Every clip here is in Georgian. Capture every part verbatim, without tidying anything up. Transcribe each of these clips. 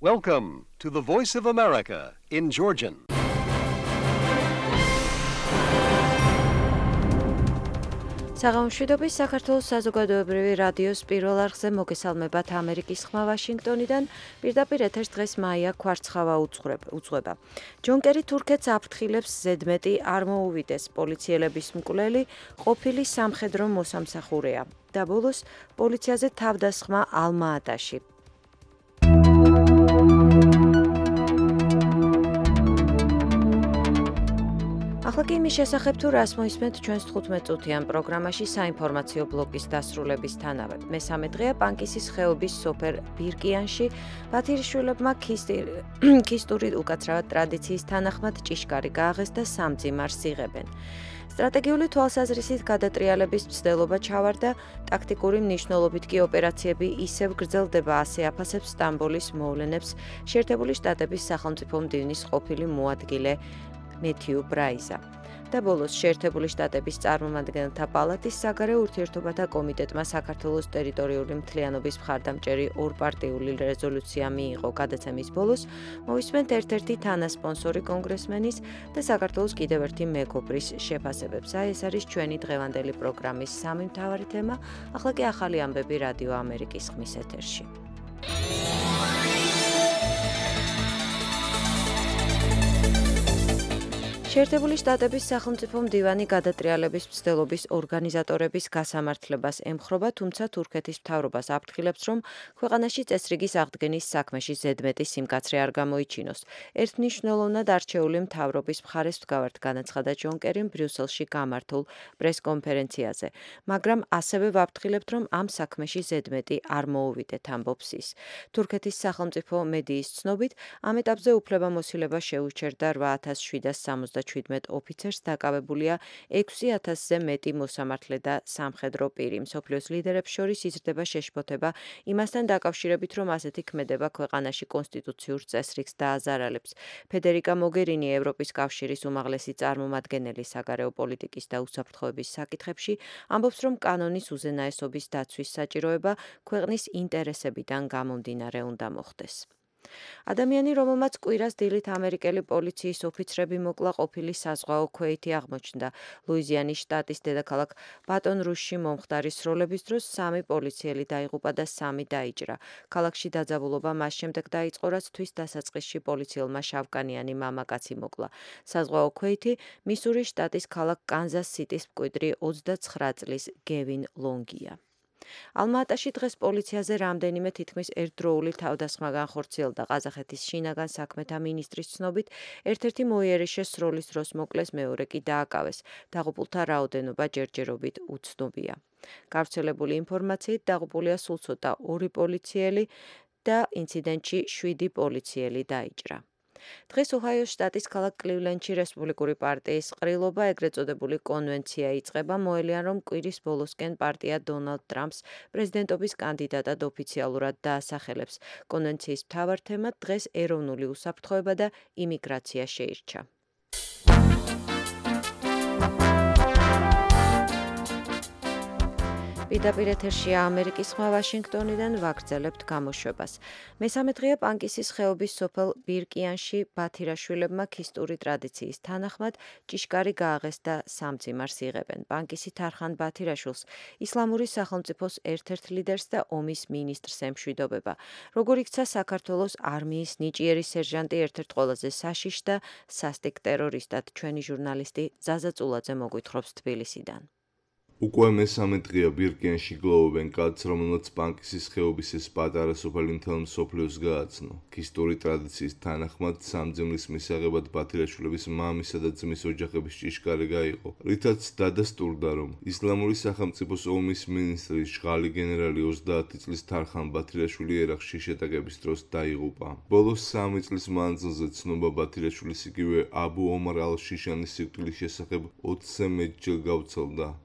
Welcome to the Voice of America in Georgian. საღამოშვიდობის საქართველოს საზოგადოებრივი რადიოს პირველ არხზე მოგესალმებათ ამერიკის ხმა ვაშინგტონიდან. პირდაპირ ეთერს დღეს მაია ქვარცხავა უძღვება. ჯონ კერი თურქეთს აფრთხილებს ზედმეტი არ მოუვიდეს. პოლიციელების მკვლელი ყოფილი სამხედრო მოსამსახურეა და ბოლოს პოლიციაზე თავდასხმა ალმა-ატაში. ახლა კი იმის შესახებ თუ რას მოისმენთ ჩვენს თხუთმეტ წუთიან პროგრამაში საინფორმაციო ბლოკის დასრულებისთანავე. მესამე დღეა პანკისის ხეობის სოფელ ბირკიანში ბათირიშვილებმა ქისტური უკაცრავად ტრადიციის თანახმად ჭიშკარი გააღეს და სამძიმარს იღებენ. სტრატეგიული თვალსაზრისით გადატრიალების მცდელობა ჩავარდა, ტაქტიკური მნიშვნელობით კი ოპერაციები ისევ გრძელდება, ასე აფასებს სტამბოლის მოვლენებს შეერთებული შტატების სახელმწიფო მდივნის ყოფილი მოადგილე მეთიუ ბრაიზა. და ბოლოს შეერთებული შტატების წარმომადგენელთა პალატის საგარეო ურთიერთობათა კომიტეტმა საქართველოს ტერიტორიული მთლიანობის მხარდამჭერი ორპარტიული რეზოლუცია მიიღო. გადაცემის ბოლოს მოვისმენთ ერთ-ერთი თანასპონსორი კონგრესმენის და საქართველოს კიდევ ერთი მეგობრის შეფასებებს. აი ეს არის ჩვენი დღევანდელი პროგრამის სამი მთავარი თემა. ახლა კი ახალი ამბები რადიო ამერიკის ხმის ეთერში. შეერთებული შტატების სახელმწიფო მდივანი გადატრიალების მცდელობის ორგანიზატორების გასამართლებას ემხრობა, თუმცა თურქეთის მთავრობას აფრთხილებს, რომ ქვეყანაში წესრიგის აღდგენის საქმეში ზედმეტი სიმკაცრე არ გამოიჩინოს. ერთმნიშვნელოვნად არჩეული მთავრობის მხარეს ვდგავართ, განაცხადა ჯონ კერიმ ბრიუსელში გამართულ პრესკონფერენციაზე, მაგრამ ასევე ვაფრთხილებთ, რომ ამ საქმეში ზედმეტი არ მოუვიდეთ, ამბობს ის. თურქეთის სახელმწიფო მედიის ცნობით, ამ ეტაპზე უფლებამოსილება შეუჩერდა რვა ათას შვიდას სამოცდაშვიდ ოფიცერს, დაკავებულია ექვსი ათასზე მეტი მოსამართლე და სამხედრო პირი. მსოფლიოს ლიდერებს შორის იზრდება შეშფოთება იმასთან დაკავშირებით, რომ ასეთი ქმედება ქვეყანაში კონსტიტუციურ წესრიგს დააზარალებს. ფედერიკა მოგერინი, ევროპის კავშირის უმაღლესი წარმომადგენელი საგარეო პოლიტიკის და უსაფრთხოების საკითხებში, ამბობს, რომ კანონის უზენაესობის დაცვის საჭიროება ქვეყნის ინტერესებიდან გამომდინარე უნდა მოხდეს. ადამიანი, რომელმაც კვირას დილით ამერიკელი პოლიციის ოფიცრები მოკლა, ყოფილი საზღვაო ქვეითი აღმოჩნდა. ლუიზიანის შტატის დედაქალაქ ბატონ-რუშში მომხდარი სროლების დროს სამი პოლიციელი დაიღუპა და სამი დაიჭრა. ქალაქში დაძაბულობა მას შემდეგ დაიწყო, რაც თვის დასაწყისში პოლიციელმა შავკანიანი მამაკაცი მოკლა. საზღვაო ქვეითი მისურის შტატის ქალაქ კანზას-სიტის მკვიდრი ოცდაცხრა წლის გევინ ლონგია. ალმა-ატაში დღეს პოლიციაზე რამდენიმე თითქმის ერთდროული თავდასხმა განხორციელდა. ყაზახეთის შინაგან საქმეთა მინისტრის ცნობით, ერთ-ერთი მოიერიშე სროლის დროს მოკლეს, მეორე კი დააკავეს. დაღუპულთა რაოდენობა ჯერჯერობით უცნობია. გავრცელებული ინფორმაციით დაღუპულია სულ ცოტა ორი პოლიციელი და ინციდენტში შვიდი პოლიციელი დაიჭრა. დღეს ოჰაიოს შტატის ქალაქ კლივლენდში რესპუბლიკური პარტიის ყრილობა, ეგრეთ წოდებული კონვენცია იწყება. მოელიან, რომ კვირის ბოლოსკენ პარტია დონალდ ტრამპს პრეზიდენტობის კანდიდატად ოფიციალურად დაასახელებს. კონვენციის მთავარ თემად დღეს ეროვნული უსაფრთხოება და იმიგრაცია შეირჩა. პირდაპირ ეთერშია ამერიკის ხმა ვაშინგტონიდან, ვაგრძელებთ გამოშვებას. მესამე დღეა პანკისის ხეობის სოფელ ბირკიანში ბათირაშვილებმა ქისტური ტრადიციის თანახმად ჭიშკარი გააღეს და სამძიმარს იღებენ. პანკისი თარხან ბათირაშვილს ისლამური სახელმწიფოს ერთ-ერთ ლიდერს და ომის მინისტრს ემშვიდობება. როგორ იქცა საქართველოს არმიის ნიჭიერი სერჟანტი, ერთ-ერთ ყველაზე საშიშ და სასტიკ ტერორისტად, ჩვენი ჟურნალისტი ზაზა წულაძე მოგვითხრობს თბილისიდან. უკვე მესამე დღეა ბირკიანში გლოვობენ კაცს, რომელმაც პანკისის ხეობის ეს პატარა სოფელი მთელ მსოფლიოს გააცნო. ქისტური ტრადიციის თანახმად სამძიმრის მისაღებად ბათირაშვილების მამისა და ძმის ოჯახების ჭიშკარი გაიყო, რითაც დადასტურდა, რომ ისლამური სახელმწიფოს ომის მინისტრის ჟღალი გენერალი ოცდაათი წლის თარხან ბათირაშვილი ერაყში შეტაკების დროს დაიღუპა. ბოლოს სამი წლის მანძილზე ცნობა ბათირაშვილის იგივე აბუ ომარ ალ-შიშანის სიკვდილის შესახებ ოცზე მეტჯერ გავრცელდა. ამიტომ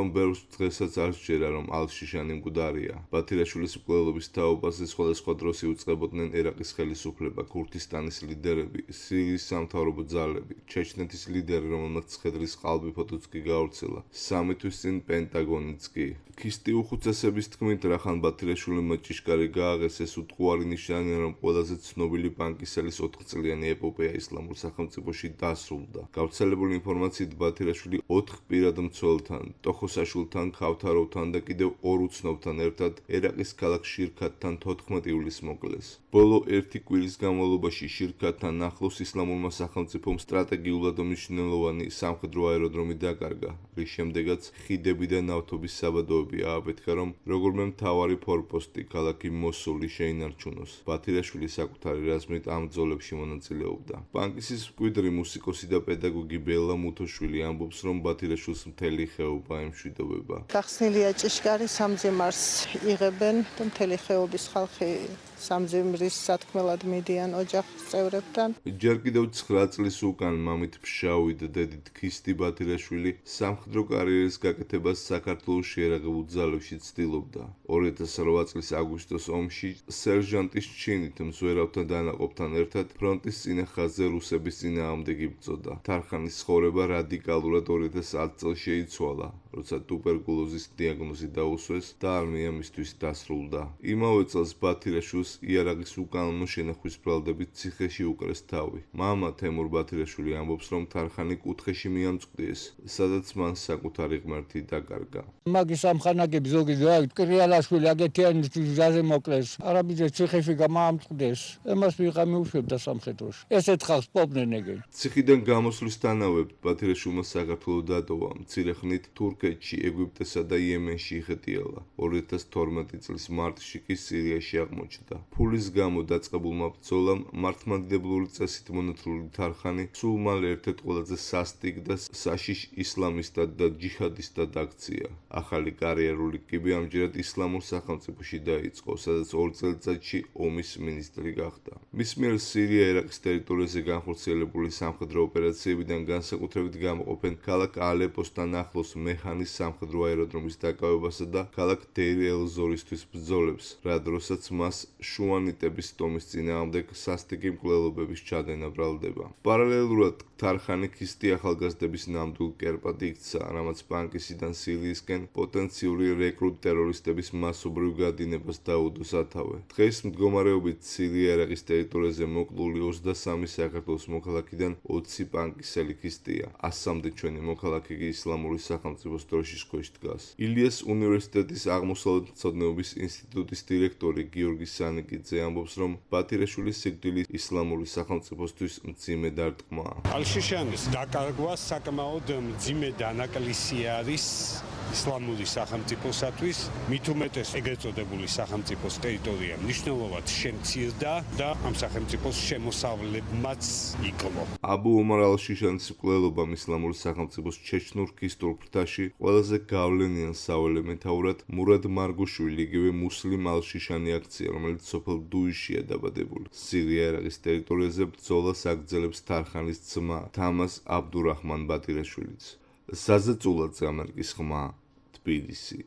რომ ბევრს დღესაც არ სჯერა, რომ ალ-შიშანი მკვდარია. ბათირაშვილის მკვლელობის თაობაზე სხვადასხვა დროს იუწყებოდნენ ერაყის ხელისუფლება, ქურთისტანის ლიდერები, სირიის სამთავრობო ძალები, ჩეჩნეთის ლიდერი, რომელმაც ცხედრის ყალბი ფოტოც კი გაავრცელა. სამი თვის წინ პენტაგონიც კი. ქისტი უხუცესების თქმით, რახან ბათირაშვილმა ჭიშკარი გააღეს, ეს უტყუარი ნიშანია, რომ ყველაზე ცნობილი ბანკისელის ოთხწლიანი ეპოპეა ისლამურ სახელმწიფოში დასრულდა. გავრცელებული ინფორმაციით ბათირაშვილი ოთხ პირად მცველთან, ტოხოსაშვილთან, ქავთარავთან და კიდევ ორ უცნობთან ერთად ერაყის ქალაქ შირქათთან თოთხმეტ ივლისს მოკლეს. ბოლო ერთი კვირის განმავლობაში შირქათთან ახლოს ისლამურმა სახელმწიფომ სტრატეგიულად მნიშვნელოვანი სამხედრო აეროდრომი დაკარგა, რის შემდეგაც ხიდები და ნავთობის საბადოები ააფეთქა, რომ როგორმე მთავარი ფორპოსტი ქალაქი მოსული შეინარჩუნოს. ბათირაშვილი საკუთარი რაზმით ამ ბრძოლებში მონაწილეობდა. ბანკისის მკვიდრი მუსიკოსი და პედაგოგი ბელა მუთოშვილი ამბობს, რომ ბათირაშვილს მთელი ხეობა ემშვიდობება. გახსნილია ჭიშკარი სამძიმარს იღებენ და მთელი ხეობის ხალხი სამძიმრის სათქმელად მიდიან ოჯახის წევრებთან. ჯერ კიდევ ცხრა წლის უკან მამით ფშავი და დედით ქისტი ბათირაშვილი სამხედრო კარიერის გაკეთებას საქართველოს შეერაღებულ ძალებში ცდილობდა. ორი ათას რვა წლის აგვისტოს ომში სერჟანტის ჩინით მზვერავთა დანაყოფთან ერთად ფრონტის წინა ხაზზე რუსების წინააღმდეგ იბრძოდა. თარხანის ცხოვრება რადიკალურად ორი ათას ათ წელს შეიცვალა, როცა ტუბერკულოზის დიაგნოზი დაუსვეს და არმია მისთვის დასრულდა. იმავე წელს ბათირაშვილს იარაღის უკანონო შენახვის ბრალდებით ციხეში უკრეს თავი. მამა თემურ ბათირაშვილი ამბობს, რომ თარხანი კუთხეში მიამწყდეს, სადაც მან საკუთარი ღმერთი დაკარგა. მაგის ამხანაგები ზოგი კრიალაშვილი აგეთიანის ჯაზე მოკლეს, არაბიძე ციხეში გამაამწყდეს, ემას ვიღა მიუშვებდა სამხედროში. ესეთ ხალხს პოპდნენ ეგენ. ციხიდან გამოსვლისთანავე ბათირაშვილმა საქართველო დატოვა. მცირე ხნით თურქეთში, ეგვიპტესა და იემენში იხეტიალა. ორი ათას თორმეტი წლის მარტში კი სირიაში აღმოჩნდა. ფულის გამო დაწყებულმა ბრძოლამ მართლმადიდებლური წესით მონათლული თარხანი სულ მალე ერთ-ერთ ყველაზე სასტიკ და საშიშ ისლამისტად და ჯიჰადისტად აქცია. ახალი კარიერული კიბე ამჯერად ისლამურ სახელმწიფოში დაიწყო, სადაც ორ წელიწადში ომის მინისტრი გახდა. მის მიერ სირია ერაყის ტერიტორიაზე განხორციელებული სამხედრო ოპერაციებიდან განსაკუთრებით გამოყოფენ ქალაქ ალეპოსთან ახლოს მეჰანის სამხედრო აეროდრომის დაკავებასა და ქალაქ დეირ ელ-ზორისთვის ბრძოლებს, რა დროსაც მას შუანიტების ტომის წინააღმდეგ სასტიკი მკვლელობების ჩადენა ბრალდება. პარალელურად თარხანი ქისტი ახალგაზრდების ნამდვილ კერპად იქცა, რამაც ბანკისიდან სირიისკენ პოტენციური რეკრუტ ტერორისტების მასობრივ გადინებას დაუდო სათავე. დღეს მდგომარეობით სირია ერაყის ტერიტორიაზე მოკლული ოცდასამი საქართველოს მოქალაქიდან ოცი ბანკისელი ქისტია. ასამდე ჩვენი მოქალაქე კი ისლამური სახელმწიფოს დროშის ქვეშ დგას. ილიას უნივერსიტეტის აღმოსავლეთმცოდნეობის ინსტიტუტის დირექტორი გიორგი სანიკიძე ამბობს, რომ ბათირაშვილის სიკვდილი ისლამური სახელმწიფოსთვის მძიმე დარტყმაა. ალ-შიშანის დაკარგვა საკმაოდ მძიმე დანაკლისი არის ისლამური სახელმწიფოსათვის, მით უმეტეს ეგრეთ წოდებული სახელმწიფოს ტერიტორია მნიშვნელოვნად შემცირდა და ამ სახელმწიფოს შემოსავლებმაც იკლო. აბუ ომარ ალ-შიშანის მკვლელობამ ისლამური სახელმწიფოს ჩეჩნურ ქისტურ ფრთაში ყველაზე გავლენიან საველე მეთაურად მურად მარგოშვილი, იგივე მუსლიმ ალ-შიშანი აქცია, რომელიც სოფელ დუიშია დაბადებული. სირია ერაყის ტერიტორიაზე ბრძოლას აგრძელებს თარხანის ძმა თამას აბდურაჰმან ბათირაშვილიც. საზეწულად ამერიკის ხმა თბილისი.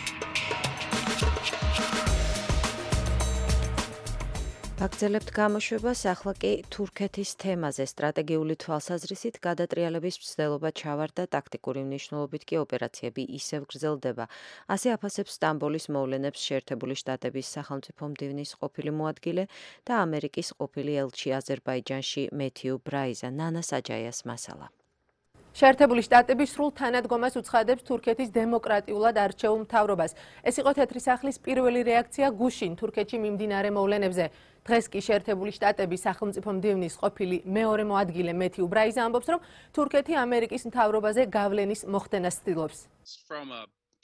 ვაგრძელებთ გამოშვებას, ახლა კი თურქეთის თემაზე. სტრატეგიული თვალსაზრისით გადატრიალების მცდელობა ჩავარდა, ტაქტიკური მნიშვნელობით კი ოპერაციები ისევ გრძელდება. ასე აფასებს სტამბოლის მოვლენებს შეერთებული შტატების სახელმწიფო მდივნის ყოფილი მოადგილე და ამერიკის ყოფილი ელჩი აზერბაიჯანში მეთიუ ბრაიზა. ნანა საჯაიას მასალა. შეერთებული შტატები სრულ თანადგომას უცხადებს თურქეთის დემოკრატიულად არჩეულ მთავრობას. ეს იყო თეთრი სახლის პირველი რეაქცია გუშინ თურქეთში მიმდინარე მოვლენებზე. დღეს კი შეერთებული შტატების სახელმწიფო მდივნის ყოფილი მეორე მოადგილე მეთიუ ბრაიზა ამბობს, რომ თურქეთი ამერიკის მთავრობაზე გავლენის მოხდენას ცდილობს.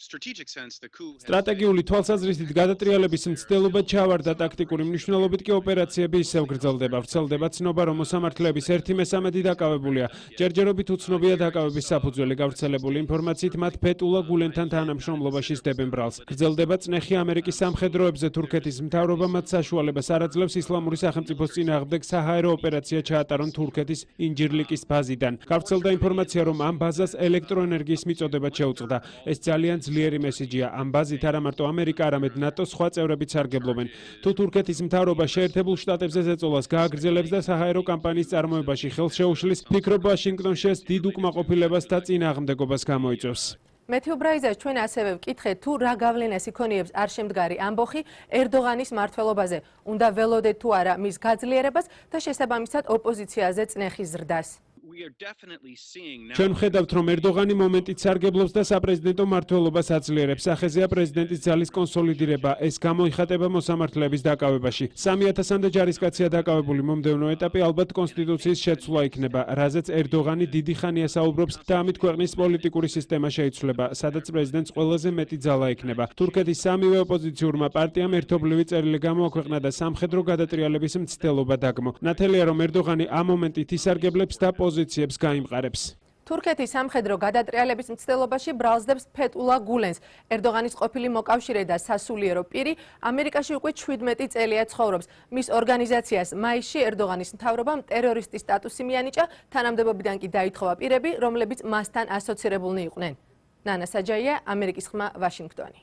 სტრატეგიული თვალსაზრისით გადატრიალების მცდელობა ჩავარდა, ტაქტიკური მნიშვნელობით კი ოპერაციები ისევ გრძელდება. ვრცელდება ცნობა, რომ მოსამართლეების ერთი მესამედი დაკავებულია. ჯერჯერობით უცნობია დაკავების საფუძველი. გავრცელებული ინფორმაციით მათ ფეტულა გულენთან თანამშრომლობაში სდებენ ბრალს. გრძელდება წნეხი ამერიკის სამხედროებზე. თურქეთის მთავრობა მათ საშუალებას არ აძლევს ისლამური სახელმწიფოს წინააღმდეგ საჰაერო ოპერაცია ჩაატარონ თურქეთის ინჯირლიკის ბაზიდან. გავრცელდა ინფორმაცია, რომ ამ ბაზას ელექტროენერგიის მიწოდება შეუწყდა. ეს ძალიან ძლიერი მესიჯია. ამ ბაზით არა მარტო ამერიკა, არამედ ნატოს სხვა წევრებიც სარგებლობენ. თუ თურქეთის მთავრობა შეერთებულ შტატებზე ზეწოლას გააგრძელებს და საჰაერო კამპანიის წარმოებაში ხელს შეუშლის, ფიქრობ ვაშინგტონში ეს დიდ უკმაყოფილებას და წინააღმდეგობას გამოიწვევს. მეთიუ ბრაიზას ჩვენ ასევე ვკითხეთ, თუ რა გავლენას იქონიებს არ შემდგარი ამბოხი ერდოღანის მმართველობაზე. უნდა ველოდეთ თუ არა მის გაძლიერებას და შესაბამისად ოპოზიციაზე წნეხის ზრდას. ჩვენ ვხედავთ, რომ ერდოღანი მომენტით სარგებლობს და საპრეზიდენტო მმართველობას აძლიერებს. სახეზეა პრეზიდენტის ძალის კონსოლიდირება. ეს გამოიხატება მოსამართლეების დაკავებაში. სამი ათასამდე ჯარისკაცია დაკავებული. მომდევნო ეტაპი ალბათ კონსტიტუციის შეცვლა იქნება, რაზეც ერდოღანი დიდი ხანია საუბრობს და ამით ქვეყნის პოლიტიკური სისტემა შეიცვლება, სადაც პრეზიდენტს ყველაზე მეტი ძალა ექნება. თურქეთის სამივე ოპოზიციურმა პარტიამ ერთობლივი წერილი გამოაქვეყნა და სამხედრო გადატრიალების მცდელობა დაგმო. ნათელია, რომ ერდოღანი ამ მომენტით ისარგებლებს და პოზიციებს გაიმყარებს. თურქეთის სამხედრო გადატრიალების მცდელობაში ბრალსდებს ფეტულა გულენს. ერდოღანის ყოფილი მოკავშირე და სასულიერო პირი ამერიკაში უკვე შვიდმეტი წელია ცხოვრობს. მის ორგანიზაციას მაისში ერდოღანის მთავრობამ ტერორისტის სტატუსი მიანიჭა, თანამდებობიდან კი დაითხოვა პირები, რომლებიც მასთან ასოცირებულნი იყვნენ. ნანა საჯაია, ამერიკის ხმა, ვაშინგტონი.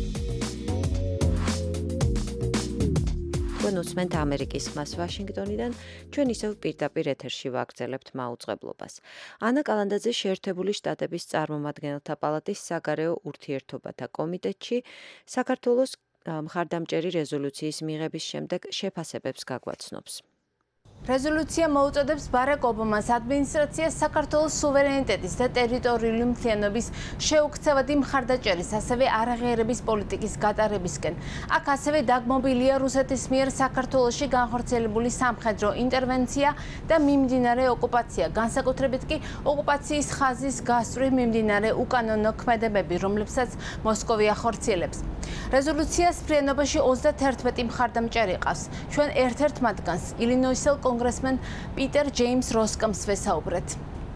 უსმენთ ამერიკის ხმას ვაშინგტონიდან, ჩვენ ისევ პირდაპირ ეთერში ვაგრძელებთ მაუწყებლობას. ანა კალანდაძე შეერთებული შტატების წარმომადგენელთა პალატის საგარეო ურთიერთობათა კომიტეტში საქართველოს მხარდამჭერი რეზოლუციის მიღების შემდეგ შეფასებებს გაგვაცნობს. რეზოლუცია მოუწოდებს ბარაკ ობამას ადმინისტრაციას საქართველოს სუვერენიტეტის და ტერიტორიული მთლიანობის შეუქცევადი მხარდაჭერის, ასევე არაღიარების პოლიტიკის გატარებისკენ. აქ ასევე დაგმობილია რუსეთის მიერ საქართველოში განხორციელებული სამხედრო ინტერვენცია და მიმდინარე ოკუპაცია, განსაკუთრებით კი ოკუპაციის ხაზის გასწვრივ მიმდინარე უკანონო ქმედებები, რომლებსაც მოსკოვი ახორციელებს. რეზოლუციას ფრენობაში ოცდაათერთმეტი მხარდამჭერი ყავს. ჩვენ ერთ-ერთ მათგანს, ილინოისელ კონგრესმენ პიტერ ჯეიმს როსკამს ვესაუბრეთ.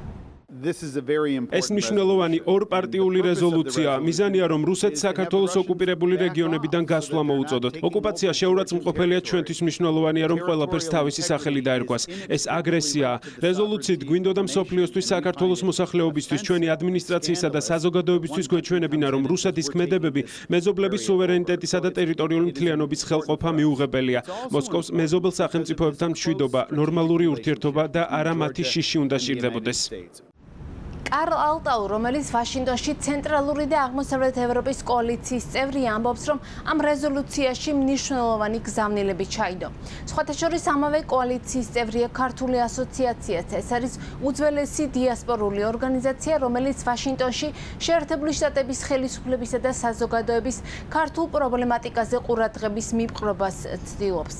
ეს მნიშვნელოვანი ორპარტიული რეზოლუცია. მიზანია, რომ რუსეთს საქართველოს ოკუპირებული რეგიონებიდან გასვლა მოუწოდოთ. ოკუპაცია შეურაცხმყოფელია, ჩვენთვის მნიშვნელოვანია, რომ ყველაფერს თავისი სახელი დაერქვას. ეს აგრესიაა. რეზოლუციით გვინდოდა მსოფლიოსთვის, საქართველოს მოსახლეობისთვის, ჩვენი ადმინისტრაციისა და საზოგადოებისთვის გვეჩვენებინა, რომ რუსეთის ქმედებები მეზობლების სუვერენიტეტისა და ტერიტორიული მთლიანობის ხელყოფა მიუღებელია. მოსკოვს მეზობელ სახელმწიფოებთან მშვიდობა, ნორმალური ურთიერთობა და არა მათი შიში უნდა სჭირდებოდეს. კარლ ალტაუ, რომელიც ვაშინგტონში ცენტრალური და აღმოსავლეთ ევროპის კოალიციის წევრია, ამბობს, რომ ამ რეზოლუციაში მნიშვნელოვანი გზავნილები ჩაიდო. სხვათა შორის ამავე კოალიციის წევრია ქართული ასოციაციაც. ეს არის უძველესი დიასპორული ორგანიზაცია, რომელიც ვაშინგტონში შეერთებული შტატების ხელისუფლებისა და საზოგადოების ქართულ პრობლემატიკაზე ყურადღების მიპყრობას ცდილობს.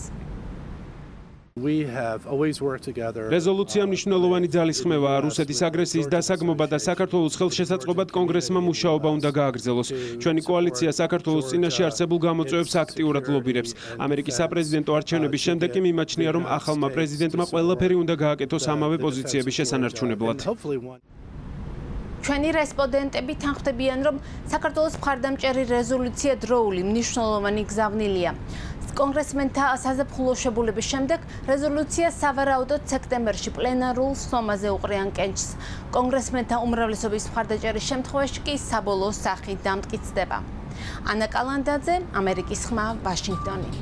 რეზოლუცია მნიშვნელოვანი ძალისხმევაა. რუსეთის აგრესიის დასაგმობა და საქართველოს ხელშესაწყობად კონგრესმა მუშაობა უნდა გააგრძელოს. ჩვენი კოალიცია საქართველოს წინაშე არსებულ გამოწვევებს აქტიურად ლობირებს. ამერიკის საპრეზიდენტო არჩევნების შემდეგ კი მიმაჩნია, რომ ახალმა პრეზიდენტმა ყველაფერი უნდა გააკეთოს ამავე პოზიციების შესანარჩუნებლად. ჩვენი რესპონდენტები თანხმდებიან, რომ საქართველოს მხარდამჭერი რეზოლუცია დროული მნიშვნელოვანი გზავნილია. კონგრესმენთა საზაფხულო შებულების შემდეგ რეზოლუცია სავარაუდოდ სექტემბერში პლენარულ სხდომაზე უყრიან კენჭს. კონგრესმენთა უმრავლესობის მხარდაჭერის შემთხვევაში კი საბოლოო სახით დამტკიცდება. ანა კალანდაძე, ამერიკის ხმა, ვაშინგტონი.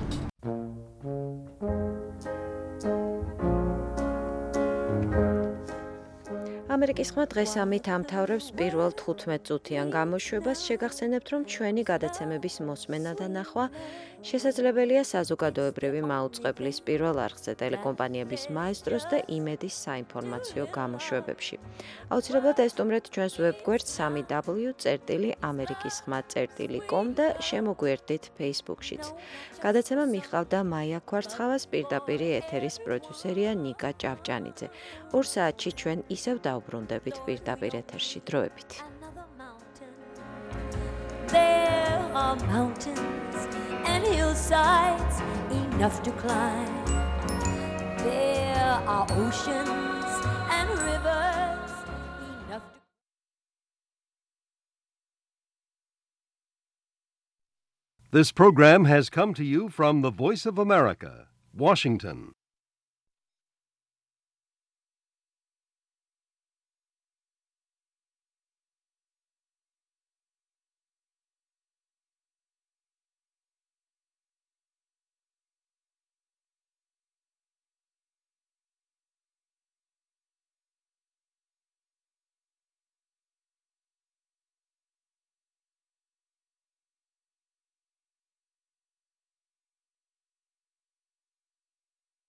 ამერიკის ხმა დღეს ამით ამთავრებს პირველ თხუთმეტ წუთიან გამოშვებას. შეგახსენებთ, რომ ჩვენი გადაცემების მოსმენა და ნახვა შესაძლებელია საზოგადოებრივი მაუწყებლის პირველ არხზე, ტელეკომპანიების მაესტროს და იმედის საინფორმაციო გამოშვებებში. აუცილებლად ესტუმრეთ ჩვენს ვებგვერდს სამი დაბლიუ წერტილი ამერიკის ხმა წერტილი კომ და შემოგვიერთდით Facebook-შიც. გადაცემა მიხავდა მაია ქვარცხავას, პირდაპირ ეთერის პროდიუსერია ნიკა ჭავჭანიძე. ორ საათში ჩვენ ისევ დავბრუნდებით პირდაპირ ეთერში. დროებით. There are mountains and hillsides enough to climb. There are oceans and rivers enough to... This program has come to you from the Voice of America, Washington.